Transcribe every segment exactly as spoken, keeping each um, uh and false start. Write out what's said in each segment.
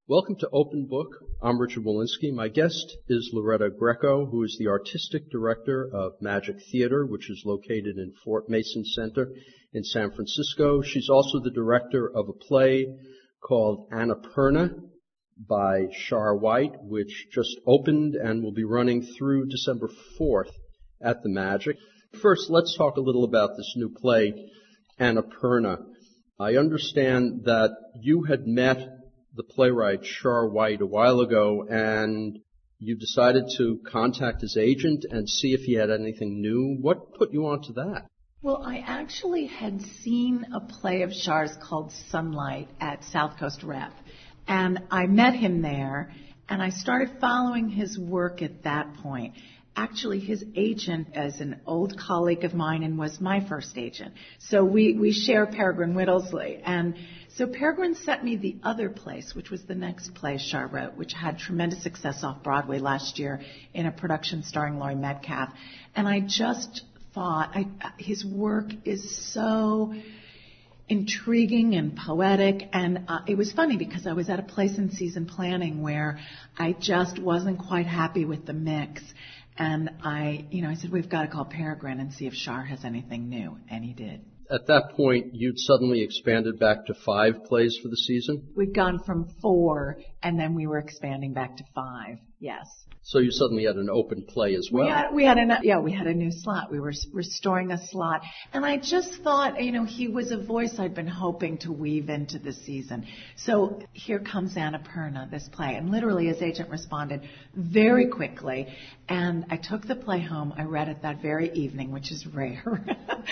Welcome to Open Book. I'm Richard Walensky. My guest is Loretta Greco, who is the artistic director of Magic Theater, which is located in Fort Mason Center in San Francisco. She's also the director of a play called Annapurna by Char White, which just opened and will be running through December fourth at the Magic. First, let's talk a little about this new play, Annapurna. I understand that you had met the playwright Char White a while ago, and you decided to contact his agent and see if he had anything new. What put you onto that? Well, I actually had seen a play of Char's called Sunlight at South Coast Rep, and I met him there, and I started following his work at that point. Actually, his agent is an old colleague of mine and was my first agent. So we, we share Peregrine Whittlesey. And so Peregrine sent me the other place, which was the next play Char wrote, which had tremendous success off Broadway last year in a production starring Laurie Metcalf. And I just thought I, his work is so intriguing and poetic, and uh, it was funny because I was at a place in season planning where I just wasn't quite happy with the mix. And I, you know, I said, we've got to call Peregrine and see if Char has anything new. And he did. At that point, you'd suddenly expanded back to five plays for the season? We'd gone from four, and then we were expanding back to five, yes. So you suddenly had an open play as well? We had, we had a, yeah, we had a new slot. We were restoring a slot. And I just thought, you know, he was a voice I'd been hoping to weave into the season. So here comes Annapurna, this play. And literally his agent responded very quickly. And I took the play home. I read it that very evening, which is rare.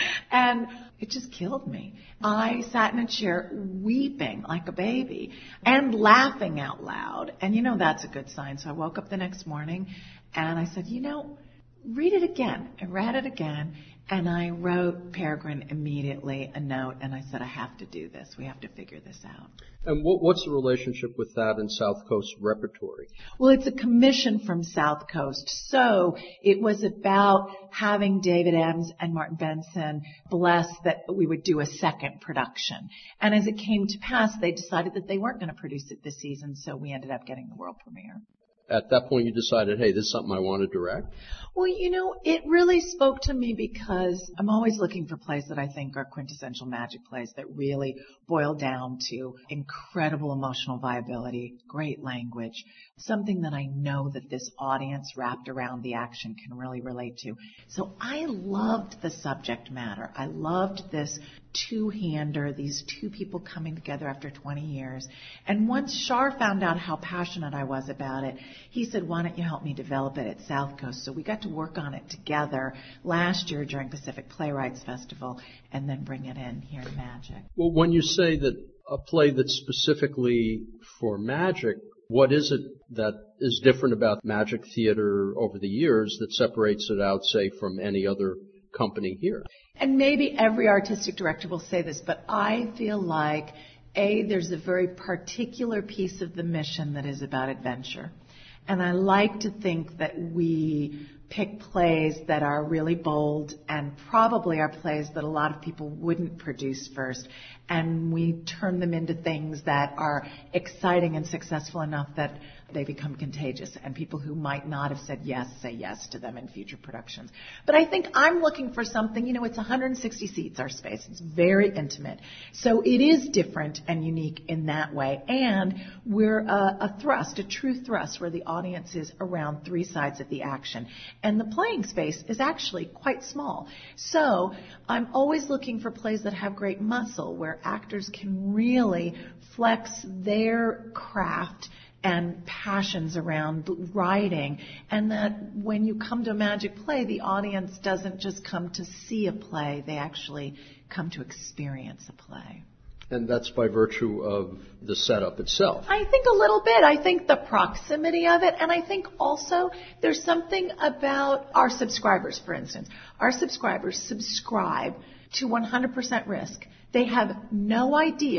And it just killed me. I sat in a chair weeping like a baby and laughing out loud. And, you know, that's a good sign. So I woke up the next morning and I said, you know, read it again. I read it again. And I wrote Peregrine immediately a note, and I said, I have to do this. We have to figure this out. And what, what's the relationship with that and South Coast Repertory? Well, it's a commission from South Coast. So it was about having David Ems and Martin Benson bless that we would do a second production. And as it came to pass, they decided that they weren't going to produce it this season, so we ended up getting the world premiere. At that point, you decided, hey, this is something I want to direct? Well, you know, it really spoke to me because I'm always looking for plays that I think are quintessential magic plays that really boil down to incredible emotional viability, great language, something that I know that this audience wrapped around the action can really relate to. So I loved the subject matter. I loved this two-hander, these two people coming together after twenty years. And once Char found out how passionate I was about it, he said, why don't you help me develop it at South Coast? So we got to work on it together last year during Pacific Playwrights Festival and then bring it in here in Magic. Well, when you say that a play that's specifically for Magic, what is it that is different about Magic Theater over the years that separates it out, say, from any other company here? And maybe every artistic director will say this, but I feel like, A, there's a very particular piece of the mission that is about adventure. And I like to think that we pick plays that are really bold and probably are plays that a lot of people wouldn't produce first. And we turn them into things that are exciting and successful enough that they become contagious, and people who might not have said yes say yes to them in future productions. But I think I'm looking for something, you know, it's one hundred sixty seats, our space. It's very intimate. So it is different and unique in that way. And we're a, a thrust, a true thrust, where the audience is around three sides of the action. And the playing space is actually quite small. So I'm always looking for plays that have great muscle, where actors can really flex their craft and passions around writing, and that when you come to a magic play, the audience doesn't just come to see a play, they actually come to experience a play. And that's by virtue of the setup itself. I think a little bit. I think the proximity of it, and I think also there's something about our subscribers, for instance. Our subscribers subscribe to one hundred percent risk. They have no idea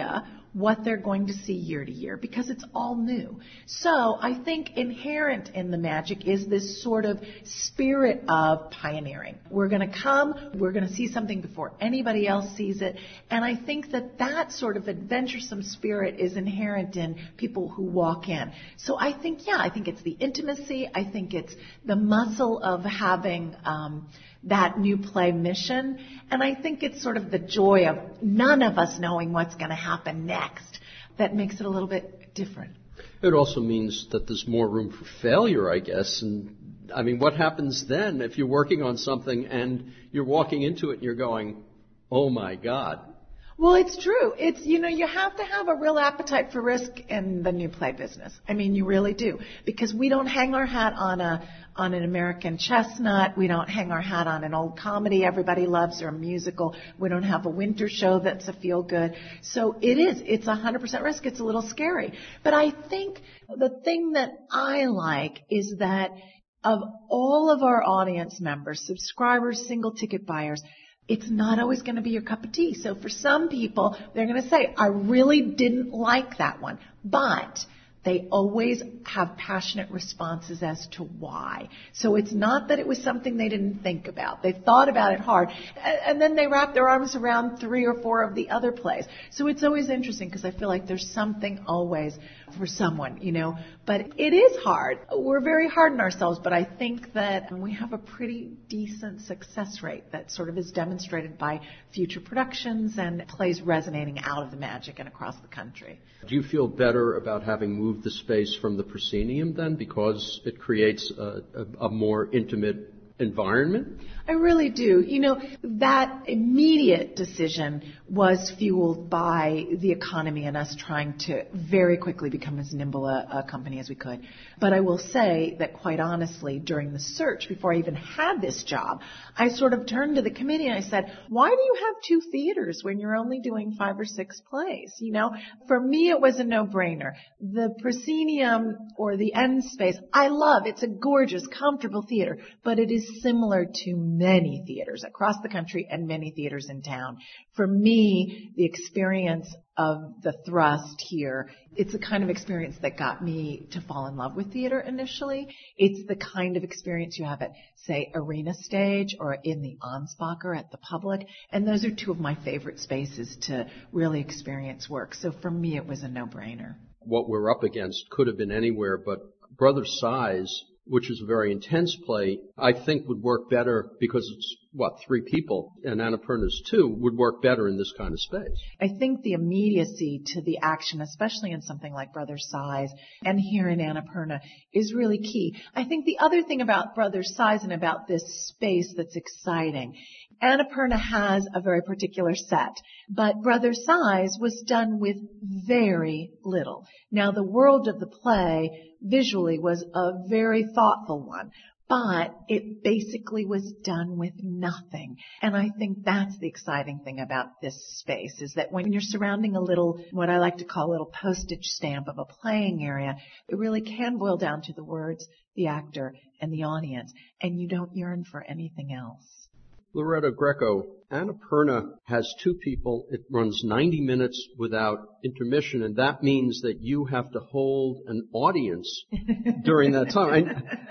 what they're going to see year to year because it's all new. So I think inherent in the magic is this sort of spirit of pioneering. We're going to come, we're going to see something before anybody else sees it, and I think that that sort of adventuresome spirit is inherent in people who walk in. So I think, yeah, I think it's the intimacy, I think it's the muscle of having um, that new play mission. And I think it's sort of the joy of none of us knowing what's going to happen next that makes it a little bit different. It also means that there's more room for failure, I guess. And I mean, what happens then if you're working on something and you're walking into it and you're going, oh my God? Well, it's true. It's, you know, you have to have a real appetite for risk in the new play business. I mean, you really do. Because we don't hang our hat on a, on an American chestnut. We don't hang our hat on an old comedy everybody loves or a musical. We don't have a winter show that's a feel good. So it is, it's a hundred percent risk. It's a little scary. But I think the thing that I like is that of all of our audience members, subscribers, single ticket buyers, it's not always going to be your cup of tea. So for some people, they're going to say, I really didn't like that one. But they always have passionate responses as to why. So it's not that it was something they didn't think about. They thought about it hard. And then they wrap their arms around three or four of the other plays. So it's always interesting because I feel like there's something always for someone, you know. But it is hard. We're very hard on ourselves, but I think that we have a pretty decent success rate that sort of is demonstrated by future productions and plays resonating out of the Magic and across the country. Do you feel better about having moved the space from the proscenium then because it creates a, a, a more intimate environment? I really do. You know, that immediate decision was fueled by the economy and us trying to very quickly become as nimble a, a company as we could. But I will say that quite honestly, during the search, before I even had this job, I sort of turned to the committee and I said, why do you have two theaters when you're only doing five or six plays? You know, for me, it was a no-brainer. The proscenium or the end space, I love. It's a gorgeous, comfortable theater, but it is similar to many theaters across the country and many theaters in town. For me, the experience of the Thrust here, it's the kind of experience that got me to fall in love with theater initially. It's the kind of experience you have at, say, Arena Stage or in the Ansbacher at the Public. And those are two of my favorite spaces to really experience work. So for me, it was a no-brainer. What we're up against could have been anywhere, but Brother Size, which is a very intense play, I think would work better because it's, what, three people, and Annapurna's two, would work better in this kind of space. I think the immediacy to the action, especially in something like Brother Size and here in Annapurna, is really key. I think the other thing about Brother Size and about this space that's exciting, Annapurna has a very particular set, but Brother Size was done with very little. Now, the world of the play visually was a very thoughtful one, but it basically was done with nothing. And I think that's the exciting thing about this space, is that when you're surrounding a little, what I like to call a little postage stamp of a playing area, it really can boil down to the words, the actor, and the audience, and you don't yearn for anything else. Loretta Greco, Annapurna has two people. It runs ninety minutes without intermission, and that means that you have to hold an audience during that time.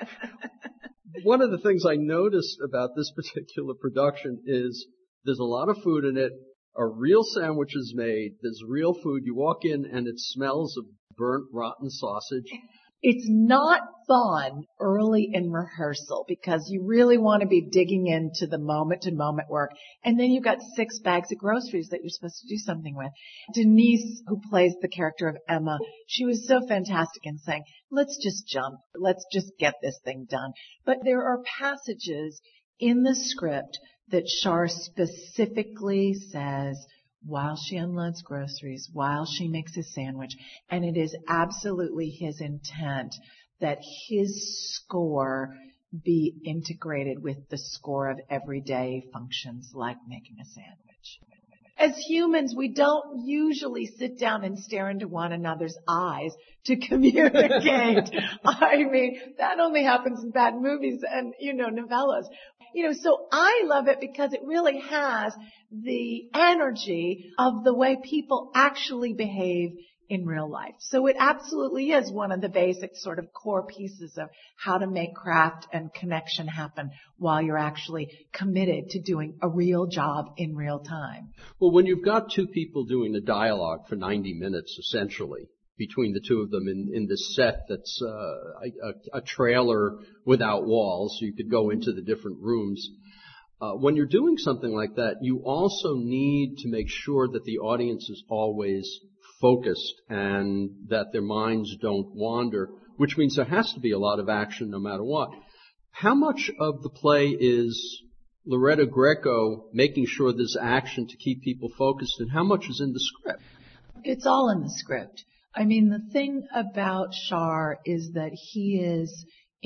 I, one of the things I noticed about this particular production is there's a lot of food in it. A real sandwich is made. There's real food. You walk in and it smells of burnt, rotten sausage. It's not fun early in rehearsal because you really want to be digging into the moment-to-moment work. And then you've got six bags of groceries that you're supposed to do something with. Denise, who plays the character of Emma, she was so fantastic in saying, let's just jump. Let's just get this thing done. But there are passages in the script that Shar specifically says, while she unloads groceries, while she makes a sandwich, and it is absolutely his intent that his score be integrated with the score of everyday functions like making a sandwich. As humans, we don't usually sit down and stare into one another's eyes to communicate. I mean, that only happens in bad movies and, you know, novellas. you know, so I love it because it really has the energy of the way people actually behave in real life. So it absolutely is one of the basic sort of core pieces of how to make craft and connection happen while you're actually committed to doing a real job in real time. Well, when you've got two people doing the dialogue for ninety minutes, essentially, between the two of them in, in this set that's uh, a, a trailer without walls, so you could go into the different rooms. Uh, when you're doing something like that, you also need to make sure that the audience is always focused and that their minds don't wander, which means there has to be a lot of action no matter what. How much of the play is Loretta Greco making sure there's action to keep people focused, and how much is in the script? It's all in the script. I mean, the thing about Shar is that he is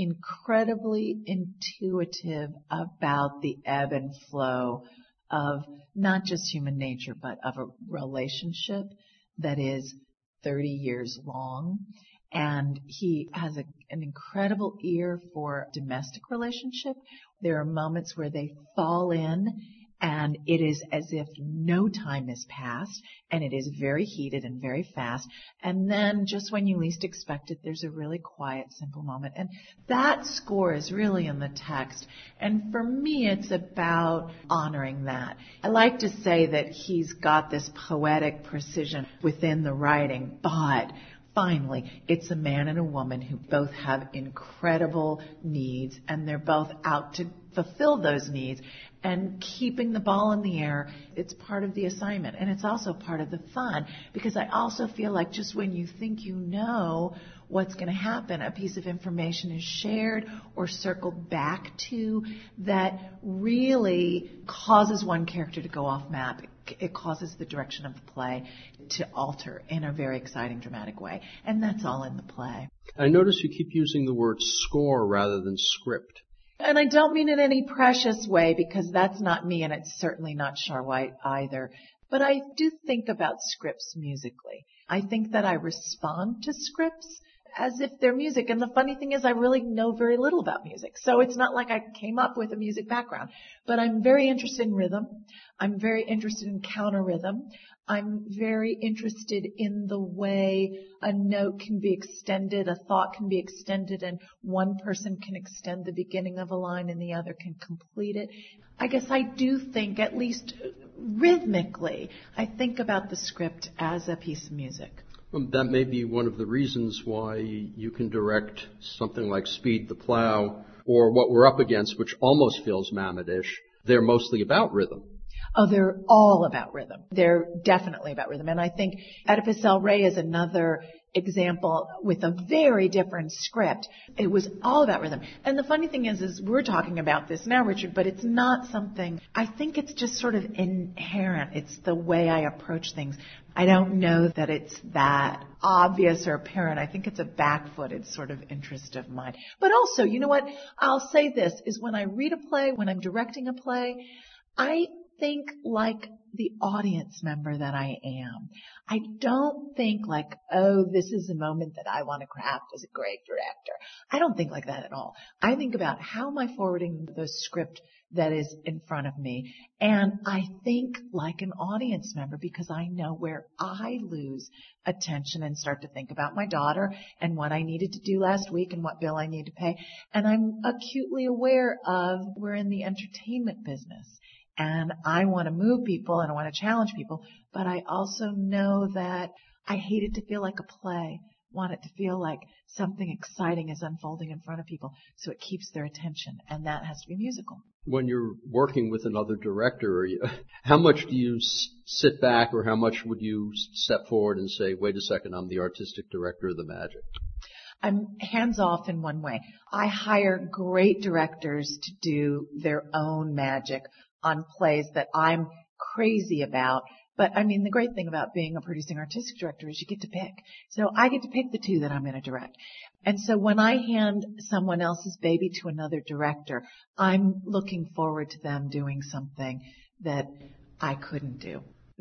incredibly intuitive about the ebb and flow of not just human nature, but of a relationship that is thirty years long. And he has a, an incredible ear for domestic relationship. There are moments where they fall in and it is as if no time has passed, and it is very heated and very fast. And then just when you least expect it, there's a really quiet, simple moment. And that score is really in the text. And for me, it's about honoring that. I like to say that he's got this poetic precision within the writing, but finally, it's a man and a woman who both have incredible needs, and they're both out to fulfill those needs. And keeping the ball in the air, it's part of the assignment. And it's also part of the fun, because I also feel like just when you think you know what's going to happen, a piece of information is shared or circled back to that really causes one character to go off map. It causes the direction of the play to alter in a very exciting, dramatic way. And that's all in the play. I notice you keep using the word score rather than script. And I don't mean in any precious way, because that's not me, and it's certainly not Shar White either. But I do think about scripts musically. I think that I respond to scripts as if they're music. And the funny thing is I really know very little about music. So it's not like I came up with a music background. But I'm very interested in rhythm. I'm very interested in counter rhythm. I'm very interested in the way a note can be extended, a thought can be extended, and one person can extend the beginning of a line and the other can complete it. I guess I do think, at least rhythmically, I think about the script as a piece of music. Well, that may be one of the reasons why you can direct something like Speed the Plow, or what we're up against, which almost feels Mamet-ish. They're mostly about rhythm. Oh, they're all about rhythm. They're definitely about rhythm. And I think Oedipus El Rey is another example with a very different script. It was all about rhythm. And the funny thing is, is we're talking about this now, Richard, but it's not something, I think it's just sort of inherent. It's the way I approach things. I don't know that it's that obvious or apparent. I think it's a back-footed sort of interest of mine. But also, you know what? I'll say this, is when I read a play, when I'm directing a play, I think like the audience member that I am. I don't think like, oh, this is a moment that I want to craft as a great director. I don't think like that at all. I think about how am I forwarding the script that is in front of me. And I think like an audience member, because I know where I lose attention and start to think about my daughter and what I needed to do last week and what bill I need to pay. And I'm acutely aware of we're in the entertainment business. And I want to move people and I want to challenge people, but I also know that I hate it to feel like a play. Want it to feel like something exciting is unfolding in front of people, so it keeps their attention, and that has to be musical. When you're working with another director, are you, how much do you s- sit back, or how much would you step forward and say, wait a second, I'm the artistic director of the magic? I'm hands-off in one way. I hire great directors to do their own magic on plays that I'm crazy about. But I mean, the great thing about being a producing artistic director is you get to pick. So I get to pick the two that I'm going to direct. And so when I hand someone else's baby to another director, I'm looking forward to them doing something that I couldn't do.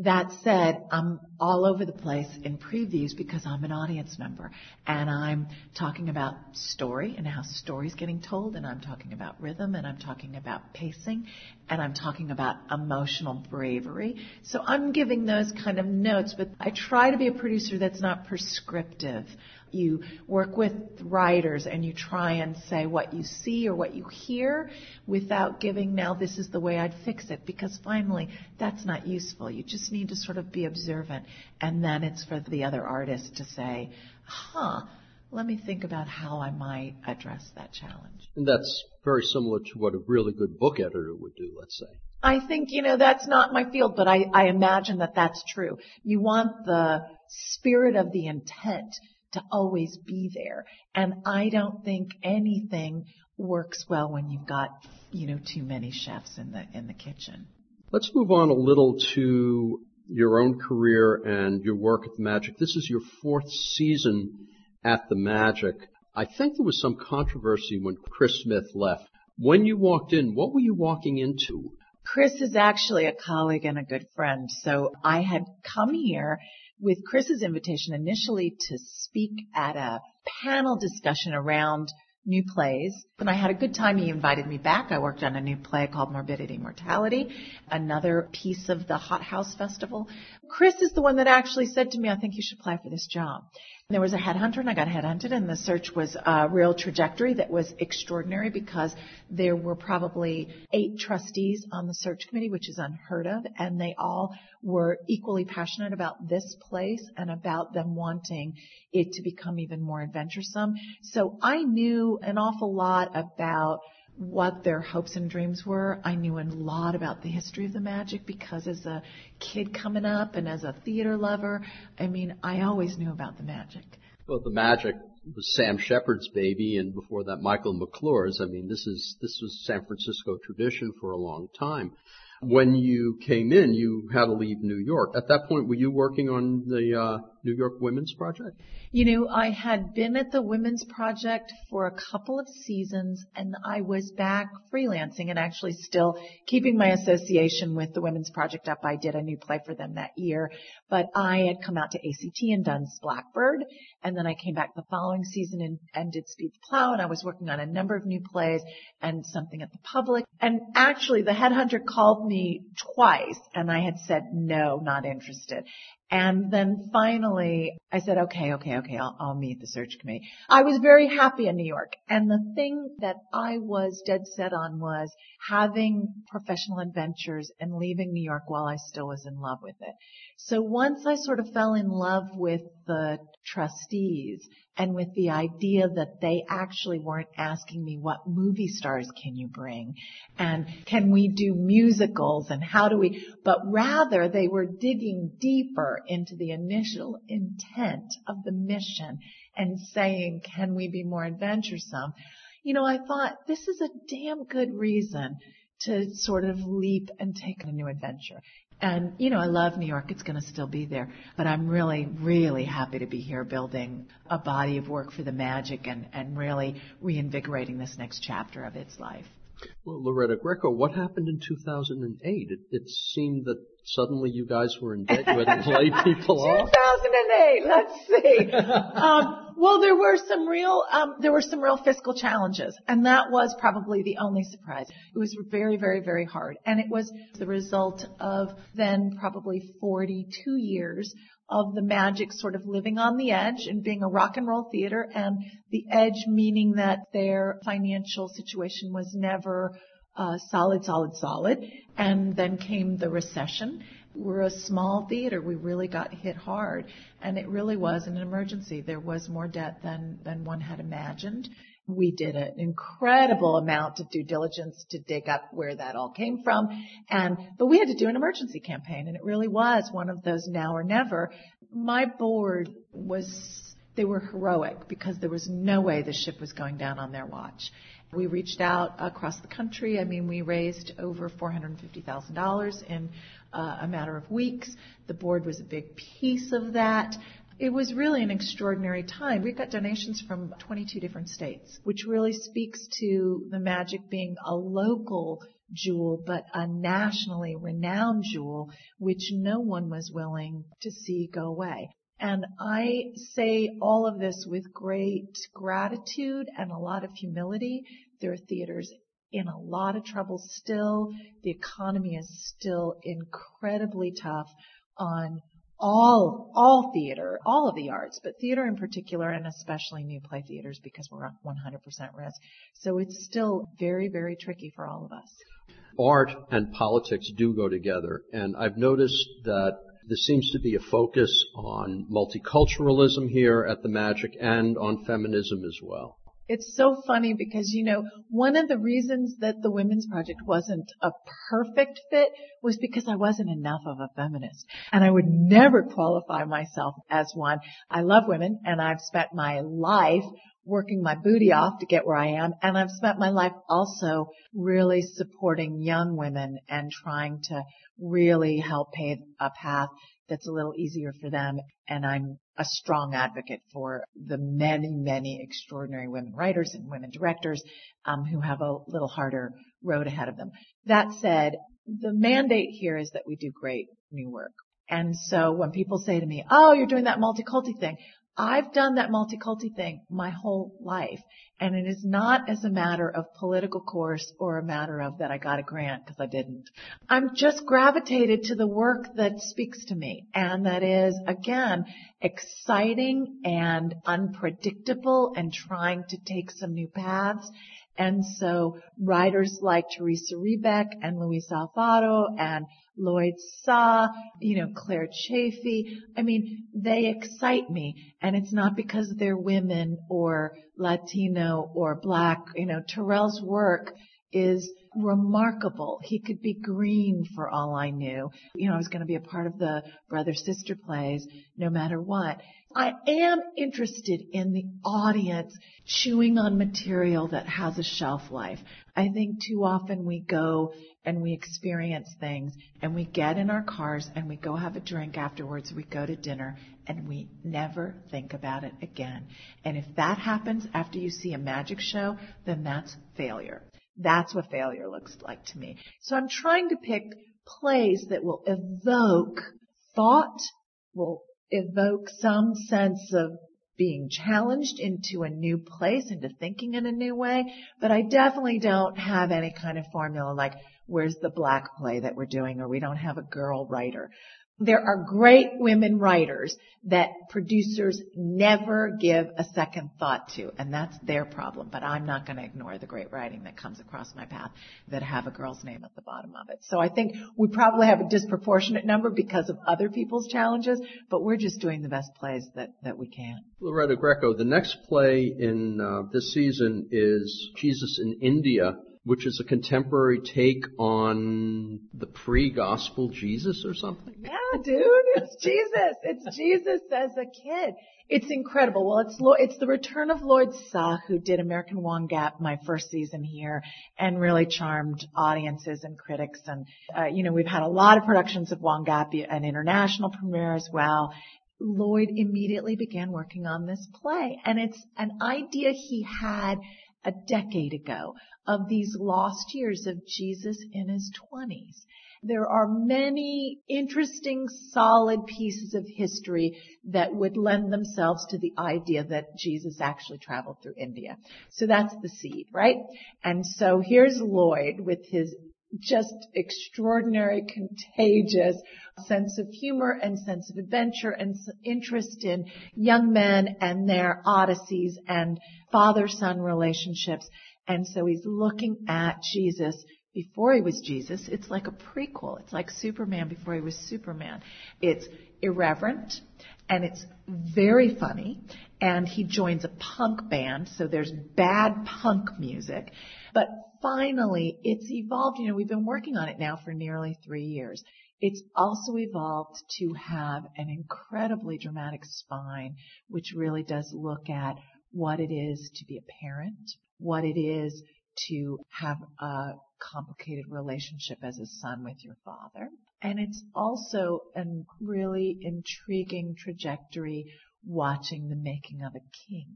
That said, I'm all over the place in previews because I'm an audience member, and I'm talking about story and how story's getting told, and I'm talking about rhythm, and I'm talking about pacing, and I'm talking about emotional bravery. So I'm giving those kind of notes, but I try to be a producer that's not prescriptive. You work with writers and you try and say what you see or what you hear without giving, now this is the way I'd fix it, because finally that's not useful. You just need to sort of be observant, and then it's for the other artist to say, huh, let me think about how I might address that challenge. And that's very similar to what a really good book editor would do, let's say. I think, you know, that's not my field, but I, I imagine that that's true. You want the spirit of the intent to always be there. And I don't think anything works well when you've got, you know, too many chefs in the in the kitchen. Let's move on a little to your own career and your work at the Magic. This is your fourth season at the Magic. I think there was some controversy when Chris Smith left. When you walked in, what were you walking into? Chris is actually a colleague and a good friend. So I had come here with Chris's invitation initially to speak at a panel discussion around new plays. And I had a good time. He invited me back. I worked on a new play called Morbidity Mortality, another piece of the Hot House Festival. Chris is the one that actually said to me, I think you should apply for this job. And there was a headhunter, and I got headhunted, and the search was a real trajectory that was extraordinary because there were probably eight trustees on the search committee, which is unheard of, and they all were equally passionate about this place and about them wanting it to become even more adventuresome. So I knew an awful lot about what their hopes and dreams were. I knew a lot about the history of the Magic because as a kid coming up and as a theater lover, I mean, I always knew about the Magic. Well, the Magic was Sam Shepard's baby, and before that, Michael McClure's. I mean, this is this was San Francisco tradition for a long time. When you came in, you had to leave New York. At that point, were you working on the uh, New York Women's Project? You know, I had been at the Women's Project for a couple of seasons, and I was back freelancing and actually still keeping my association with the Women's Project up. I did a new play for them that year, but I had come out to A C T and done Blackbird, and then I came back the following season and, and did Speed the Plow, and I was working on a number of new plays and something at the Public. And actually, the headhunter called me twice, and I had said, no, not interested. And then finally, I said, okay, okay, okay, I'll, I'll meet the search committee. I was very happy in New York. And the thing that I was dead set on was having professional adventures and leaving New York while I still was in love with it. So once I sort of fell in love with the trustees and with the idea that they actually weren't asking me what movie stars can you bring and can we do musicals and how do we, but rather they were digging deeper into the initial intent of the mission and saying, can we be more adventuresome? You know, I thought this is a damn good reason to sort of leap and take a new adventure. And, you know, I love New York. It's going to still be there. But I'm really, really happy to be here building a body of work for the Magic and, and really reinvigorating this next chapter of its life. Well, Loretta Greco, what happened in two thousand eight? It, it seemed that suddenly you guys were in debt. You had to lay people off. two thousand eight, let's see. um, well, there were some real, um, there were some real fiscal challenges, and that was probably the only surprise. It was very, very, very hard, and it was the result of then probably forty-two years of the Magic sort of living on the edge and being a rock and roll theater, and the edge meaning that their financial situation was never uh, solid, solid, solid. And then came the recession. We're a small theater. We really got hit hard, and it really was an emergency. There was more debt than, than one had imagined. We did an incredible amount of due diligence to dig up where that all came from. And, but we had to do an emergency campaign, and it really was one of those now or never. My board was, they were heroic because there was no way the ship was going down on their watch. We reached out across the country. I mean, we raised over four hundred fifty thousand dollars in uh, a matter of weeks. The board was a big piece of that. It was really an extraordinary time. We got donations from twenty-two different states, which really speaks to the Magic being a local jewel, but a nationally renowned jewel, which no one was willing to see go away. And I say all of this with great gratitude and a lot of humility. There are theaters in a lot of trouble still. The economy is still incredibly tough on all, all theater, all of the arts, but theater in particular, and especially new play theaters because we're at one hundred percent risk. So it's still very, very tricky for all of us. Art and politics do go together, and I've noticed that there seems to be a focus on multiculturalism here at the Magic and on feminism as well. It's so funny because, you know, one of the reasons that the Women's Project wasn't a perfect fit was because I wasn't enough of a feminist. And I would never qualify myself as one. I love women, and I've spent my life working my booty off to get where I am. And I've spent my life also really supporting young women and trying to really help pave a path that's a little easier for them. And I'm a strong advocate for the many, many extraordinary women writers and women directors um, who have a little harder road ahead of them. That said, the mandate here is that we do great new work. And so when people say to me, oh, you're doing that multiculti thing, I've done that multiculti thing my whole life. And it is not as a matter of political course or a matter of that I got a grant because I didn't. I'm just gravitated to the work that speaks to me. And that is, again, exciting and unpredictable and trying to take some new paths. And so writers like Teresa Rebeck and Luis Alfaro and Lloyd Saw, you know, Claire Chafee, I mean, they excite me. And it's not because they're women or Latino or Black. You know, Terrell's work is remarkable. He could be green for all I knew. You know, I was going to be a part of the brother-sister plays no matter what. I am interested in the audience chewing on material that has a shelf life. I think too often we go and we experience things and we get in our cars and we go have a drink afterwards, we go to dinner and we never think about it again. And if that happens after you see a magic show, then that's failure. That's what failure looks like to me. So I'm trying to pick plays that will evoke thought, will evoke some sense of being challenged into a new place, into thinking in a new way. But I definitely don't have any kind of formula like, where's the Black play that we're doing, or we don't have a girl writer. There are great women writers that producers never give a second thought to, and that's their problem. But I'm not going to ignore the great writing that comes across my path that have a girl's name at the bottom of it. So I think we probably have a disproportionate number because of other people's challenges, but we're just doing the best plays that, that we can. Loretta Greco, the next play in uh, this season is Jesus in India, which is a contemporary take on the pre-gospel Jesus or something? Yeah, dude, it's Jesus. It's Jesus as a kid. It's incredible. Well, it's it's the return of Lloyd Saw, who did American Wongap my first season here and really charmed audiences and critics. And, uh, you know, we've had a lot of productions of Wongap, an international premiere as well. Lloyd immediately began working on this play, and it's an idea he had a decade ago of these lost years of Jesus in his twenties. There are many interesting, solid pieces of history that would lend themselves to the idea that Jesus actually traveled through India. So that's the seed, right? And so here's Lloyd with his just extraordinary, contagious sense of humor and sense of adventure and interest in young men and their odysseys and father-son relationships. And so he's looking at Jesus before he was Jesus. It's like a prequel. It's like Superman before he was Superman. It's irreverent and it's very funny. And he joins a punk band, so there's bad punk music. But finally, it's evolved. You know, we've been working on it now for nearly three years. It's also evolved to have an incredibly dramatic spine, which really does look at what it is to be a parent, what it is to have a complicated relationship as a son with your father. And it's also a really intriguing trajectory watching the making of a king.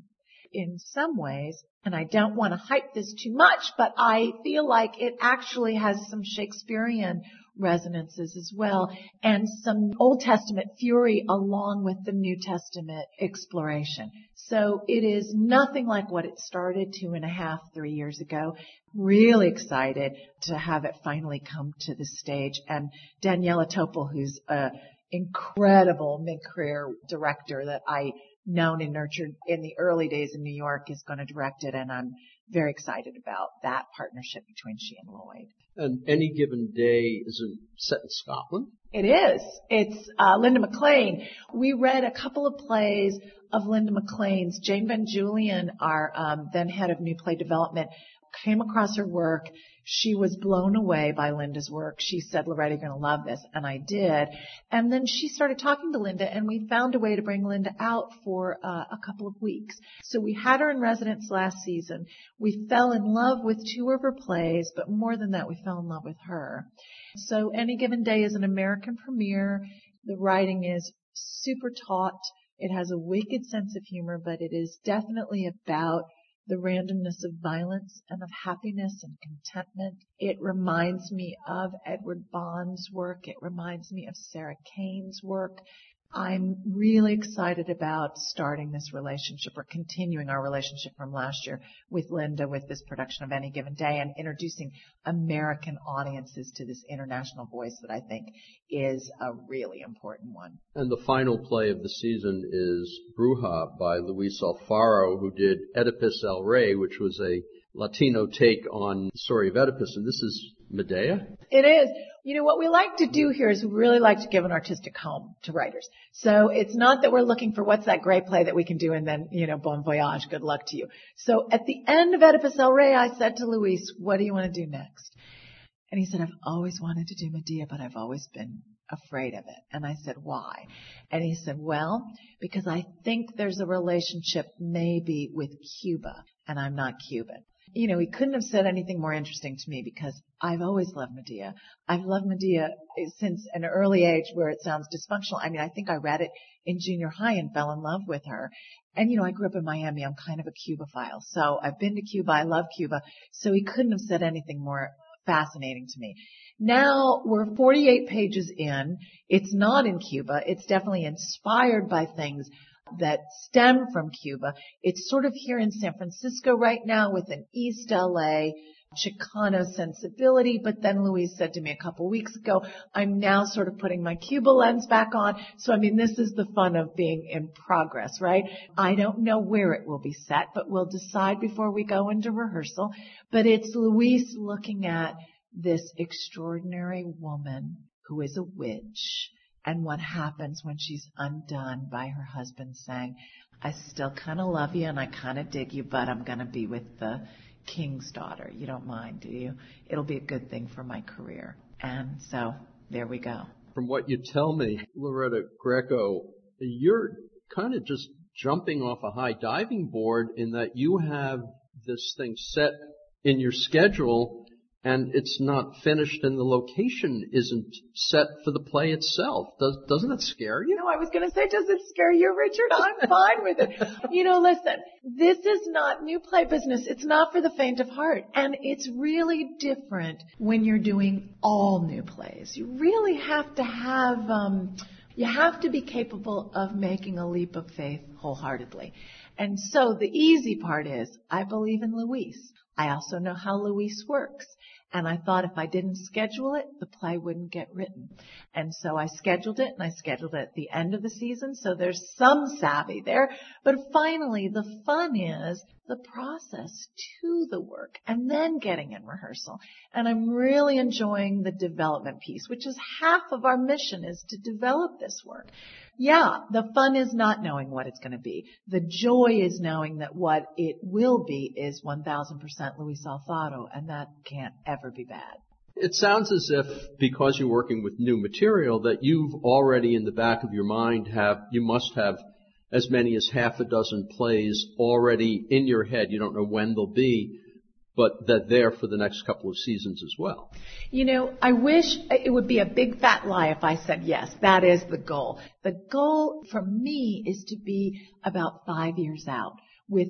in some ways, and I don't want to hype this too much, but I feel like it actually has some Shakespearean resonances as well, and some Old Testament fury along with the New Testament exploration. So it is nothing like what it started two and a half, three years ago. Really excited to have it finally come to the stage. And Daniela Topol, who's a incredible mid-career director that I known and nurtured in the early days in New York, is going to direct it, and I'm very excited about that partnership between she and Lloyd. And Any Given Day is set in Scotland? It is. It's uh, Linda McLean. We read a couple of plays of Linda McLean's. Jane Van Julian, our um, then head of New Play Development, came across her work. She was blown away by Linda's work. She said, Loretta, you're going to love this. And I did. And then she started talking to Linda, and we found a way to bring Linda out for uh, a couple of weeks. So we had her in residence last season. We fell in love with two of her plays, but more than that, we fell in love with her. So Any Given Day is an American premiere. The writing is super taut. It has a wicked sense of humor, but it is definitely about the randomness of violence and of happiness and contentment. It reminds me of Edward Bond's work. It reminds me of Sarah Kane's work. I'm really excited about starting this relationship, or continuing our relationship from last year with Linda, with this production of Any Given Day, and introducing American audiences to this international voice that I think is a really important one. And the final play of the season is Bruja by Luis Alfaro, who did Oedipus El Rey, which was a Latino take on the story of Oedipus. And this is Medea? It is. You know, what we like to do here is we really like to give an artistic home to writers. So it's not that we're looking for what's that great play that we can do and then, you know, bon voyage, good luck to you. So at the end of Oedipus El Rey, I said to Luis, what do you want to do next? And he said, I've always wanted to do Medea, but I've always been afraid of it. And I said, why? And he said, well, because I think there's a relationship maybe with Cuba, and I'm not Cuban. You know, he couldn't have said anything more interesting to me, because I've always loved Medea. I've loved Medea since an early age where it sounds dysfunctional. I mean, I think I read it in junior high and fell in love with her. And, you know, I grew up in Miami. I'm kind of a Cubophile. So I've been to Cuba. I love Cuba. So he couldn't have said anything more fascinating to me. Now we're forty-eight pages in. It's not in Cuba. It's definitely inspired by things that stem from Cuba. It's sort of here in San Francisco right now with an East L A Chicano sensibility. But then Luis said to me a couple weeks ago, I'm now sort of putting my Cuba lens back on. So, I mean, this is the fun of being in progress, right? I don't know where it will be set, but we'll decide before we go into rehearsal. But it's Luis looking at this extraordinary woman who is a witch, and what happens when she's undone by her husband saying, I still kind of love you and I kind of dig you, but I'm going to be with the king's daughter. You don't mind, do you? It'll be a good thing for my career. And so there we go. From what you tell me, Loretta Greco, you're kind of just jumping off a high diving board in that you have this thing set in your schedule and it's not finished and the location isn't set for the play itself. Does, doesn't that scare you? No, I was going to say, does it scare you, Richard? I'm fine with it. You know, listen, this is not new play business. It's not for the faint of heart. And it's really different when you're doing all new plays. You really have to have, um, you have to be capable of making a leap of faith wholeheartedly. And so the easy part is, I believe in Luis. I also know how Luis works. And I thought if I didn't schedule it, the play wouldn't get written. And so I scheduled it, and I scheduled it at the end of the season, so there's some savvy there. But finally, the fun is the process to the work and then getting in rehearsal. And I'm really enjoying the development piece, which is half of our mission, is to develop this work. Yeah, the fun is not knowing what it's going to be. The joy is knowing that what it will be is one thousand percent Luis Alfaro, and that can't ever be bad. It sounds as if, because you're working with new material, that you've already in the back of your mind have, you must have as many as half a dozen plays already in your head. You don't know when they'll be, but that they're for the next couple of seasons as well. You know, I wish it would be a big fat lie if I said yes, that is the goal. The goal for me is to be about five years out with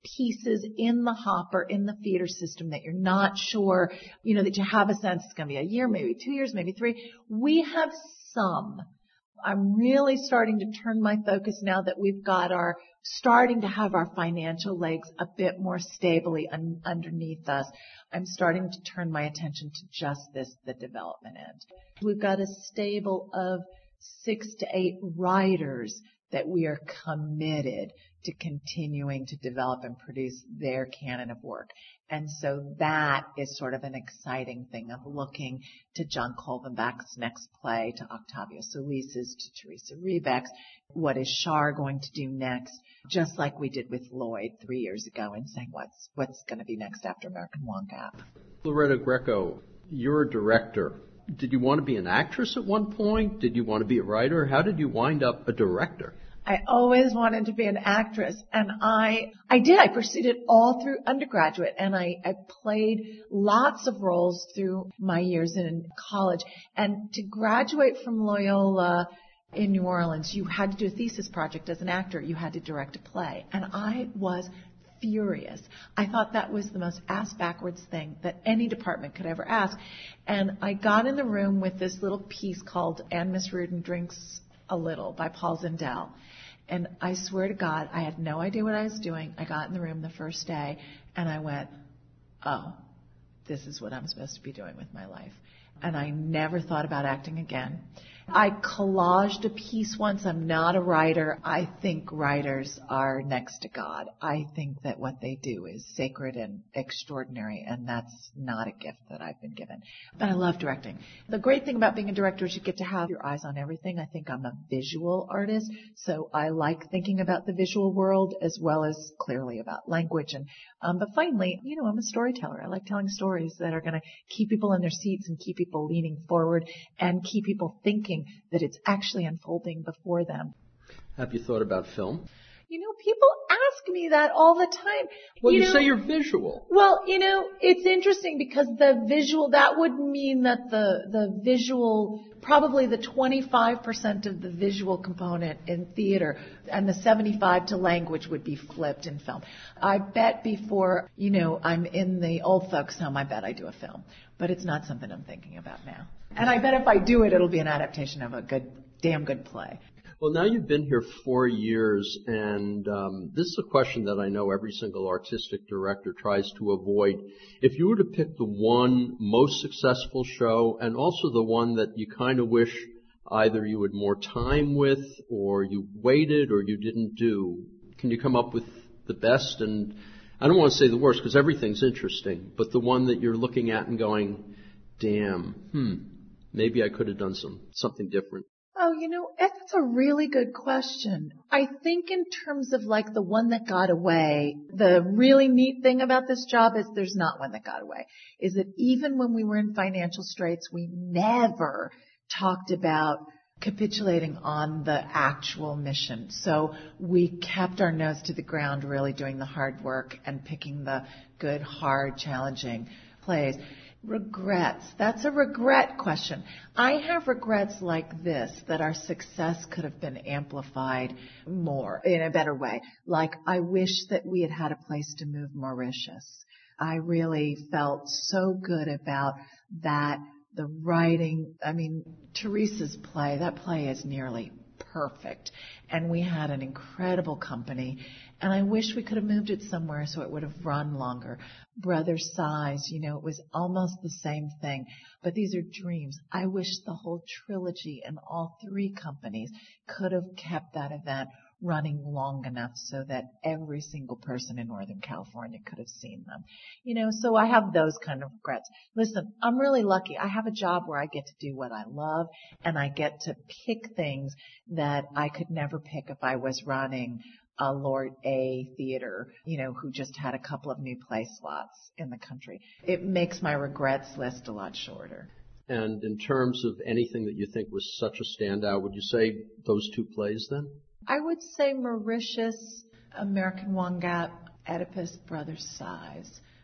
pieces in the hopper, in the theater system that you're not sure, you know, that you have a sense it's going to be a year, maybe two years, maybe three. We have some. I'm really starting to turn my focus now that we've got our, starting to have our financial legs a bit more stably un, underneath us. I'm starting to turn my attention to just this, the development end. We've got a stable of six to eight writers that we are committed to continuing to develop and produce their canon of work. And so that is sort of an exciting thing of looking to John Kolvenbach's next play, to Octavio Solis's, to Teresa Rebeck's. What is Shar going to do next? Just like we did with Lloyd three years ago and saying what's, what's going to be next after American Wongap. Loretta Greco, you're a director. Did you want to be an actress at one point? Did you want to be a writer? How did you wind up a director? I always wanted to be an actress, and I I did. I pursued it all through undergraduate, and I, I played lots of roles through my years in college. And to graduate from Loyola in New Orleans, you had to do a thesis project as an actor. You had to direct a play, and I was furious. I thought that was the most ass-backwards thing that any department could ever ask. And I got in the room with this little piece called And Miss Reardon Drinks a Little by Paul Zindel. And I swear to God, I had no idea what I was doing. I got in the room the first day, and I went, oh, this is what I'm supposed to be doing with my life. And I never thought about acting again. I collaged a piece once. I'm not a writer. I think writers are next to God. I think that what they do is sacred and extraordinary, and that's not a gift that I've been given. But I love directing. The great thing about being a director is you get to have your eyes on everything. I think I'm a visual artist, so I like thinking about the visual world as well as clearly about language. And um, but finally, you know, I'm a storyteller. I like telling stories that are going to keep people in their seats and keep people leaning forward and keep people thinking that it's actually unfolding before them. Have you thought about film? You know, people ask me that all the time. Well, you, you know, say you're visual. Well, you know, it's interesting because the visual, that would mean that the, the visual, probably the twenty-five percent of the visual component in theater and the seventy-five to language would be flipped in film. I bet before, you know, I'm in the old folks home, I bet I do a film. But it's not something I'm thinking about now. And I bet if I do it, it'll be an adaptation of a good, damn good play. Well, now you've been here four years, and um, this is a question that I know every single artistic director tries to avoid. If you were to pick the one most successful show and also the one that you kind of wish either you had more time with or you waited or you didn't do, can you come up with the best? And I don't want to say the worst because everything's interesting, but the one that you're looking at and going, damn, hmm, maybe I could have done some something different. Oh, you know, that's a really good question. I think in terms of like the one that got away, the really neat thing about this job is there's not one that got away, is that even when we were in financial straits, we never talked about capitulating on the actual mission. So we kept our nose to the ground, really doing the hard work and picking the good, hard, challenging plays. Regrets. That's a regret question. I have regrets like this, that our success could have been amplified more in a better way. Like I wish that we had had a place to move Mauritius. I really felt so good about that. The writing, I mean, Teresa's play, that play is nearly perfect. And we had an incredible company. And I wish we could have moved it somewhere so it would have run longer. Brother Size, you know, it was almost the same thing. But these are dreams. I wish the whole trilogy and all three companies could have kept that event running long enough so that every single person in Northern California could have seen them. You know, so I have those kind of regrets. Listen, I'm really lucky. I have a job where I get to do what I love, and I get to pick things that I could never pick if I was running a Lord A theater, you know, who just had a couple of new play slots in the country. It makes my regrets list a lot shorter. And in terms of anything that you think was such a standout, would you say those two plays then? I would say Mauritius, American Wongap, Oedipus, Brother Size.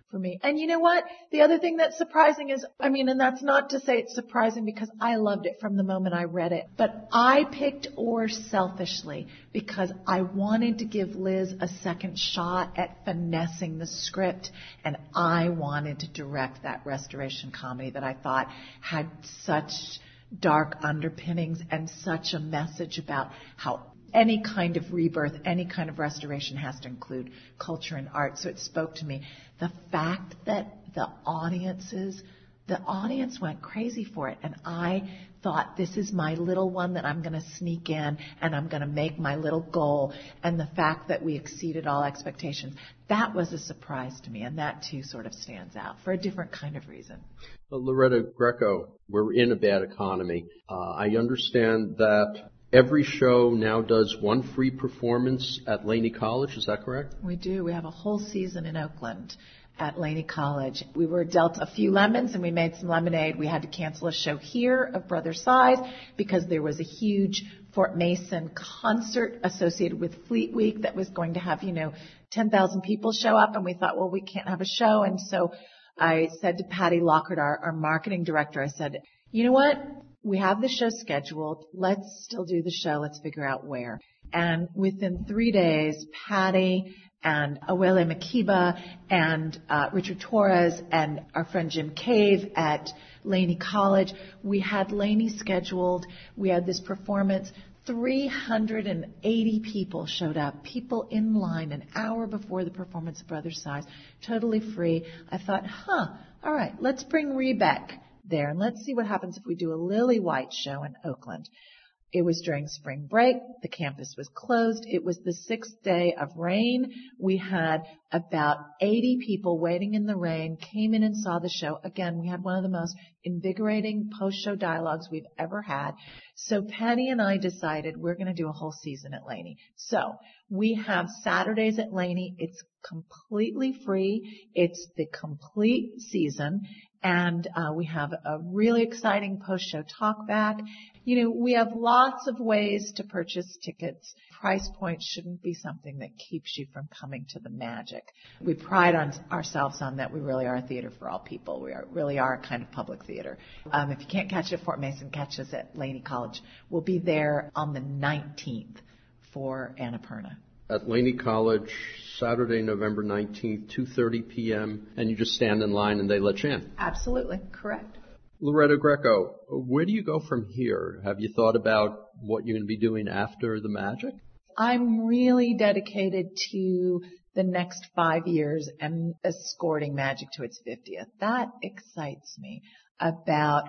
for me. And you know what? The other thing that's surprising is, I mean, and that's not to say it's surprising because I loved it from the moment I read it, but I picked Orr selfishly because I wanted to give Liz a second shot at finessing the script, and I wanted to direct that restoration comedy that I thought had such dark underpinnings and such a message about how any kind of rebirth, any kind of restoration has to include culture and art. So it spoke to me. The fact that the audiences, the audience went crazy for it. And I thought, this is my little one that I'm going to sneak in and I'm going to make my little goal. And the fact that we exceeded all expectations, that was a surprise to me. And that too sort of stands out for a different kind of reason. Well, Loretta Greco, we're in a bad economy. Uh, I understand that every show now does one free performance at Laney College. Is that correct? We do. We have a whole season in Oakland at Laney College. We were dealt a few lemons and we made some lemonade. We had to cancel a show here of Brother Size because there was a huge Fort Mason concert associated with Fleet Week that was going to have, you know, ten thousand people show up. And we thought, well, we can't have a show. And so I said to Patty Lockhart, our, our marketing director, I said, you know what? We have the show scheduled. Let's still do the show. Let's figure out where. And within three days, Patty and Awele Makiba and uh, Richard Torres and our friend Jim Cave at Laney College, we had Laney scheduled. We had this performance. three hundred eighty people showed up, people in line an hour before the performance of Brother Size, totally free. I thought, huh, all right, let's bring Rebec there, and let's see what happens if we do a Lily White show in Oakland. It was during spring break. The campus was closed. It was the sixth day of rain. We had about eighty people waiting in the rain, came in and saw the show. Again, we had one of the most invigorating post-show dialogues we've ever had. So Patty and I decided we're going to do a whole season at Laney. So we have Saturdays at Laney. It's completely free. It's the complete season. And uh, we have a really exciting post-show talk back. You know, we have lots of ways to purchase tickets. Price point shouldn't be something that keeps you from coming to the magic. We pride on ourselves on that we really are a theater for all people. We are, really are a kind of public theater. Um, if you can't catch it at Fort Mason, catch us at Laney College. We'll be there on the nineteenth for Annapurna. At Laney College, Saturday, November nineteenth, two thirty p.m., and you just stand in line and they let you in. Absolutely, correct. Loretta Greco, where do you go from here? Have you thought about what you're going to be doing after the magic? I'm really dedicated to the next five years and escorting Magic to its fiftieth. That excites me about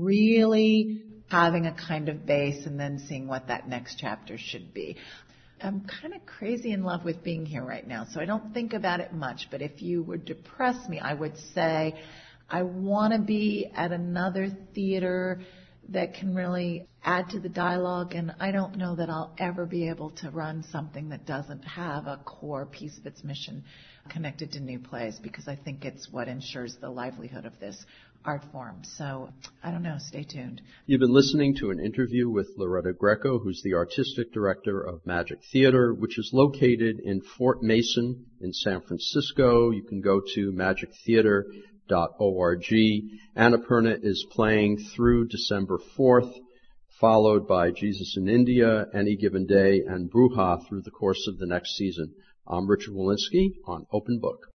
really having a kind of base and then seeing what that next chapter should be. I'm kind of crazy in love with being here right now, so I don't think about it much. But if you would depress me, I would say I want to be at another theater that can really add to the dialogue, and I don't know that I'll ever be able to run something that doesn't have a core piece of its mission connected to new plays, because I think it's what ensures the livelihood of this art form. So, I don't know. Stay tuned. You've been listening to an interview with Loretta Greco, who's the artistic director of Magic Theater, which is located in Fort Mason in San Francisco. You can go to magic theater dot org. Annapurna is playing through December fourth, followed by Jesus in India, Any Given Day, and Bruja through the course of the next season. I'm Richard Wolinsky on Open Book.